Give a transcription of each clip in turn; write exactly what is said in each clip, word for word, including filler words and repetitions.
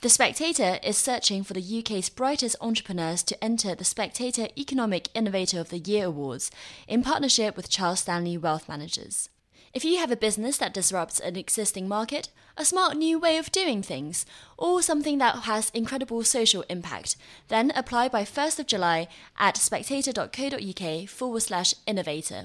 The Spectator is searching for the U K's brightest entrepreneurs to enter the Spectator Economic Innovator of the Year Awards in partnership with Charles Stanley Wealth Managers. If you have a business that disrupts an existing market, a smart new way of doing things, or something that has incredible social impact, then apply by first of July at spectator.co.uk forward slash innovator.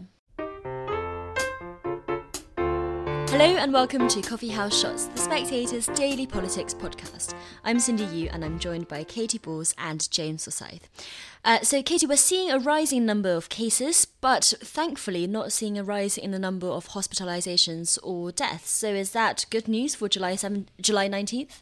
Hello and welcome to Coffee House Shots, the Spectator's daily politics podcast. I'm Cindy Yu and I'm joined by Katie Balls and James Forsyth. Uh, so Katie, we're seeing a rising number of cases, but thankfully not seeing a rise in the number of hospitalisations or deaths. So is that good news for July seventh, July nineteenth?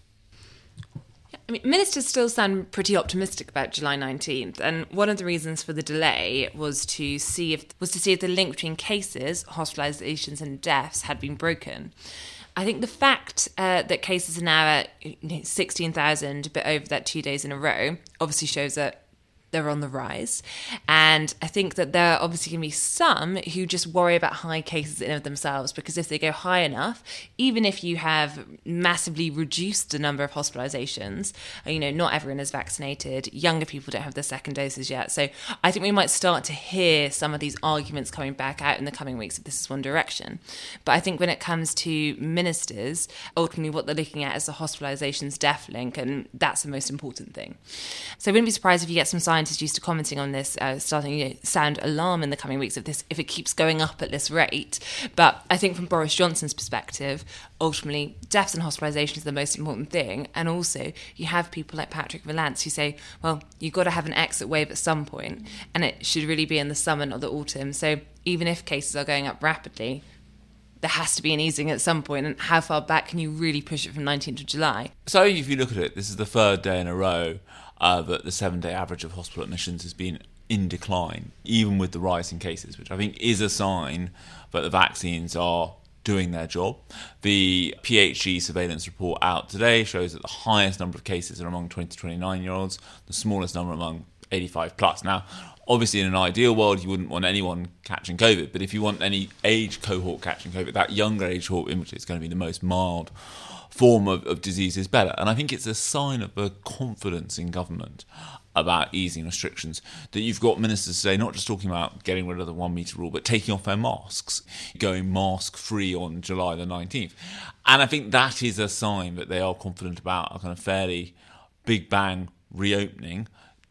I mean, ministers still sound pretty optimistic about July nineteenth, and one of the reasons for the delay was to see if was to see if the link between cases, hospitalisations, and deaths had been broken. I think the fact uh, that cases are now at you know, sixteen thousand, a bit over that two days in a row, obviously shows that they're on the rise. And I think that there are obviously going to be some who just worry about high cases in and of themselves, because if they go high enough, even if you have massively reduced the number of hospitalisations, you know, not everyone is vaccinated, younger people don't have their second doses yet. So I think we might start to hear some of these arguments coming back out in the coming weeks if this is one direction. But I think when it comes to ministers, ultimately what they're looking at is the hospitalisations death link, and that's the most important thing. So I wouldn't be surprised if you get some scientists used to commenting on this, uh, starting to you know, sound alarm in the coming weeks if this if it keeps going up at this rate. But I think from Boris Johnson's perspective, ultimately deaths and hospitalisation is the most important thing. And also you have people like Patrick Vallance who say, well, you've got to have an exit wave at some point, and it should really be in the summer, not the autumn. So even if cases are going up rapidly, there has to be an easing at some point, and how far back can you really push it from nineteenth of July? So if you look at it, this is the third day in a row uh, that the seven-day average of hospital admissions has been in decline, even with the rise in cases, which I think is a sign that the vaccines are doing their job. The P H E surveillance report out today shows that the highest number of cases are among twenty to twenty-nine-year-olds, the smallest number among eighty-five plus. Now, obviously, in an ideal world, you wouldn't want anyone catching COVID, but if you want any age cohort catching COVID, that younger age cohort, in which it's going to be the most mild form of, of disease, is better. And I think it's a sign of a confidence in government about easing restrictions that you've got ministers today not just talking about getting rid of the one metre rule, but taking off their masks, going mask-free on July the nineteenth. And I think that is a sign that they are confident about a kind of fairly big bang reopening,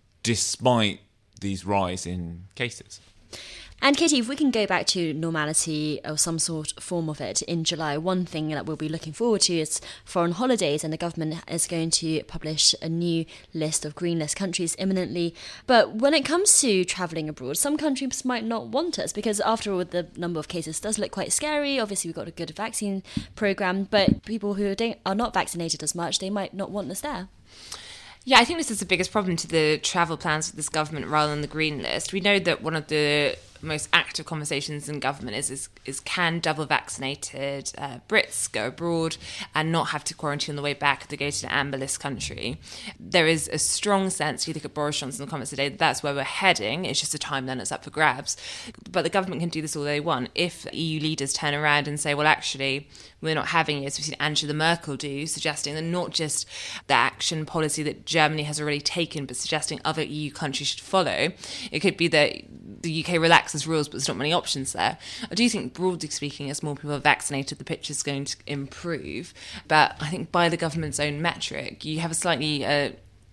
despite these rise in cases. And Katie, if we can go back to normality or some sort form of it in July, one thing that we'll be looking forward to is foreign holidays, and the government is going to publish a new list of green list countries imminently. But when it comes to travelling abroad, some countries might not want us, because after all, the number of cases does look quite scary. Obviously, we've got a good vaccine programme, but people who don't, are not vaccinated as much, they might not want us there. Yeah, I think this is the biggest problem to the travel plans of this government rather than the green list. We know that one of the most active conversations in government is is, is can double vaccinated uh, Brits go abroad and not have to quarantine on the way back if they go to an amber list country. There is a strong sense, you look at Boris Johnson's comments today, that that's where we're heading. It's just a timeline that's up for grabs. But the government can do this all they want. If E U leaders turn around and say, well, actually, we're not having it, as we've seen Angela Merkel do, suggesting that not just the action policy that Germany has already taken, but suggesting other E U countries should follow. It could be that the U K relaxes rules, but there's not many options there. I do think, broadly speaking, as more people are vaccinated, the picture is going to improve. But I think by the government's own metric, you have a slightly uh,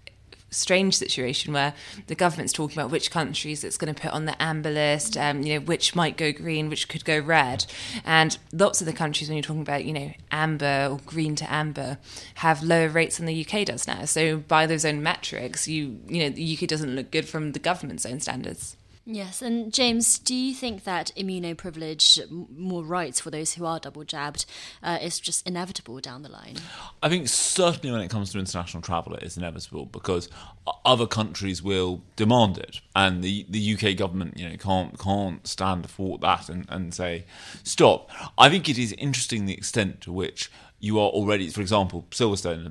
strange situation where the government's talking about which countries it's going to put on the amber list, um, you know, which might go green, which could go red. And lots of the countries, when you're talking about, you know, amber or green to amber, have lower rates than the U K does now. So by those own metrics, you, you know, the U K doesn't look good from the government's own standards. Yes, and James, do you think that immunoprivilege, more rights for those who are double jabbed, uh, is just inevitable down the line? I think certainly when it comes to international travel, it is inevitable, because other countries will demand it, and the, the U K government, you know, can't can't stand to thwart that and, and say stop. I think it is interesting the extent to which you are already, for example, Silverstone, an event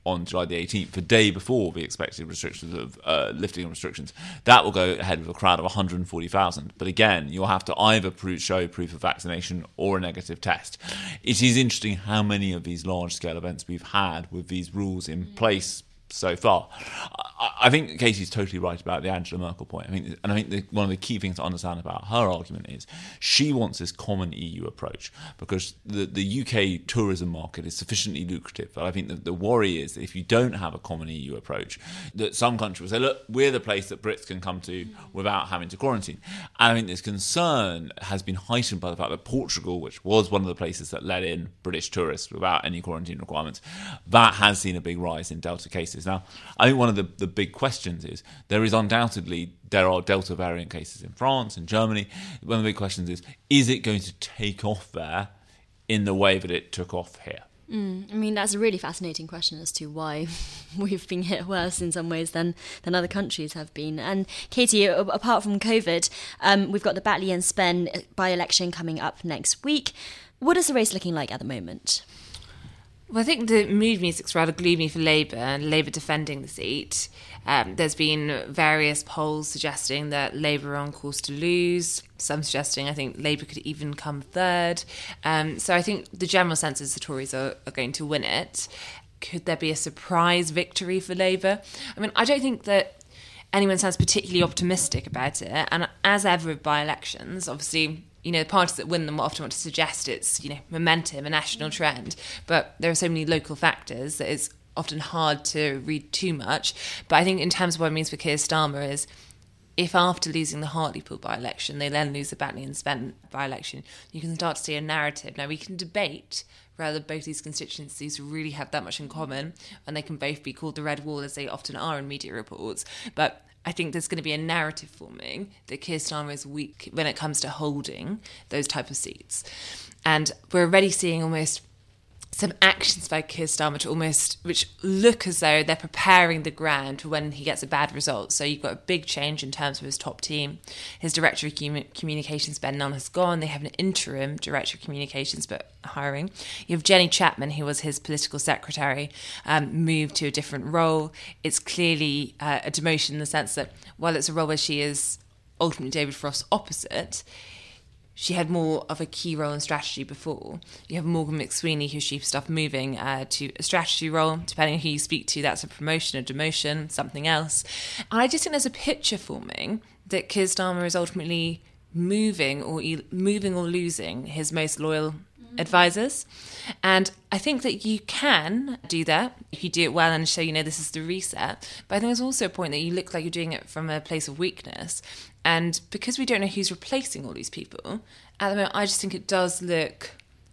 on July the eighteenth, the day before the expected restrictions of uh, lifting of restrictions, that will go ahead with a crowd of one hundred forty thousand. But again, you'll have to either prove, show proof of vaccination or a negative test. It is interesting how many of these large-scale events we've had with these rules in place so far. I, I think Katie's totally right about the Angela Merkel point. I mean, and I think the, one of the key things to understand about her argument is she wants this common E U approach because the, the U K tourism market is sufficiently lucrative. But I think that the worry is that if you don't have a common E U approach, that some countries will say, look, we're the place that Brits can come to without having to quarantine. And I think this concern has been heightened by the fact that Portugal, which was one of the places that let in British tourists without any quarantine requirements, that has seen a big rise in Delta cases. Now, I think one of the, the big questions is there is undoubtedly, there are Delta variant cases in France and Germany. One of the big questions is, is it going to take off there in the way that it took off here? Mm, I mean, that's a really fascinating question as to why we've been hit worse in some ways than, than other countries have been. And Katie, apart from COVID, um, we've got the Batley and Spen by-election coming up next week. What is the race looking like at the moment? Well, I think the mood music's rather gloomy for Labour and Labour defending the seat. Um, there's been various polls suggesting that Labour are on course to lose, some suggesting I think Labour could even come third. Um, so I think the general sense is the Tories are, are going to win it. Could there be a surprise victory for Labour? I mean, I don't think that anyone sounds particularly optimistic about it. And as ever with by-elections, obviously, you know, the parties that win them often want to suggest it's, you know, momentum, a national trend. But there are so many local factors that it's often hard to read too much. But I think in terms of what it means for Keir Starmer is if after losing the Hartlepool by-election, they then lose the Batley and Spen by-election, you can start to see a narrative. Now, we can debate whether both these constituencies really have that much in common, and they can both be called the Red Wall, as they often are in media reports. But I think there's going to be a narrative forming that Keir Starmer is weak when it comes to holding those type of seats. And we're already seeing almost some actions by Keir Starmer to almost, which look as though they're preparing the ground for when he gets a bad result. So you've got a big change in terms of his top team. His director of communications, Ben Nunn, has gone. They have an interim director of communications, but hiring. You have Jenny Chapman, who was his political secretary, um, moved to a different role. It's clearly uh, a demotion in the sense that while it's a role where she is ultimately David Frost's opposite, she had more of a key role in strategy before. You have Morgan McSweeney, who's chief of staff, moving uh, to a strategy role. Depending on who you speak to, that's a promotion, a demotion, something else. And I just think there's a picture forming that Keir Starmer is ultimately moving or moving or losing his most loyal advisors. And I think that you can do that if you do it well and show, you know, this is the reset. But I think there's also a point that you look like you're doing it from a place of weakness. And because we don't know who's replacing all these people, at the moment, I just think it does look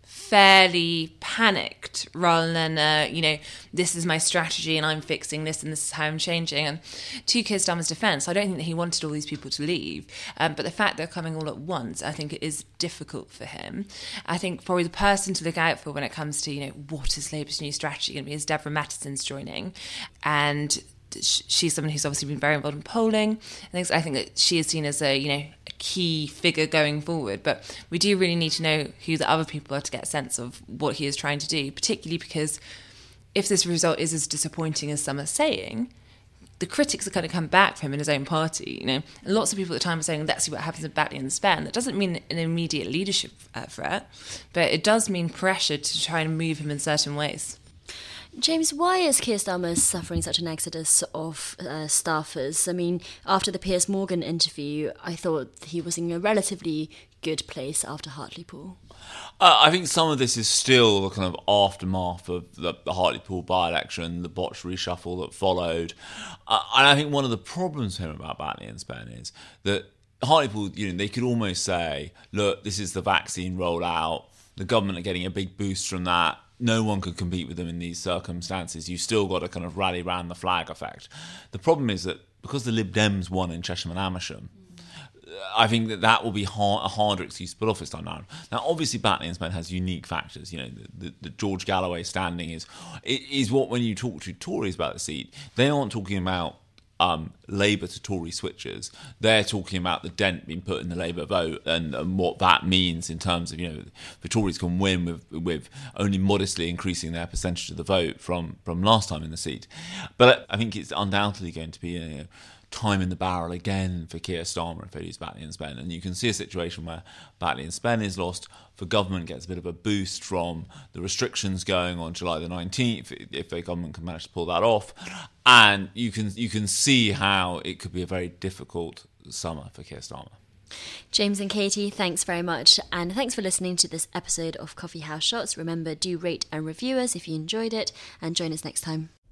fairly panicked rather than, uh, you know, this is my strategy and I'm fixing this and this is how I'm changing. And to Keir Starmer's defence, I don't think that he wanted all these people to leave. Um, but the fact they're coming all at once, I think it is difficult for him. I think probably the person to look out for when it comes to, you know, what is Labour's new strategy going to be is Deborah Mattison's joining. And she's someone who's obviously been very involved in polling. I think, I think that she is seen as a, you know, a key figure going forward. But we do really need to know who the other people are to get a sense of what he is trying to do, particularly because if this result is as disappointing as some are saying, the critics are going to come back for him in his own party. You know, and lots of people at the time are saying, let's see what happens in Batley and Spen. That doesn't mean an immediate leadership threat, but it does mean pressure to try and move him in certain ways. James, why is Keir Starmer suffering such an exodus of uh, staffers? I mean, after the Piers Morgan interview, I thought he was in a relatively good place after Hartlepool. Uh, I think some of this is still the kind of aftermath of the, the Hartlepool by-election, the botched reshuffle that followed. Uh, and I think one of the problems for him about Batley and Spen is that Hartlepool, you know, they could almost say, look, this is the vaccine rollout, the government are getting a big boost from that. No one could compete with them in these circumstances. You've still got a kind of rally round the flag effect. The problem is that because the Lib Dems won in Chesham and Amersham, I think that that will be hard, a harder excuse to put off this time round. Now, obviously, Batley and Spen has unique factors. You know, the, the, the George Galloway standing is is what when you talk to Tories about the seat, they aren't talking about um, Labour to Tory switchers. They're talking about the dent being put in the Labour vote and, and what that means in terms of, you know, the Tories can win with with only modestly increasing their percentage of the vote from, from last time in the seat. But I think it's undoubtedly going to be, you know, time in the barrel again for Keir Starmer if they lose Batley and Spen. And you can see a situation where Batley and Spen is lost, for government gets a bit of a boost from the restrictions going on July the nineteenth, if the government can manage to pull that off. And you can you can see how it could be a very difficult summer for Keir Starmer. James and Katie, thanks very much. And thanks for listening to this episode of Coffee House Shots. Remember, do rate and review us if you enjoyed it, and join us next time.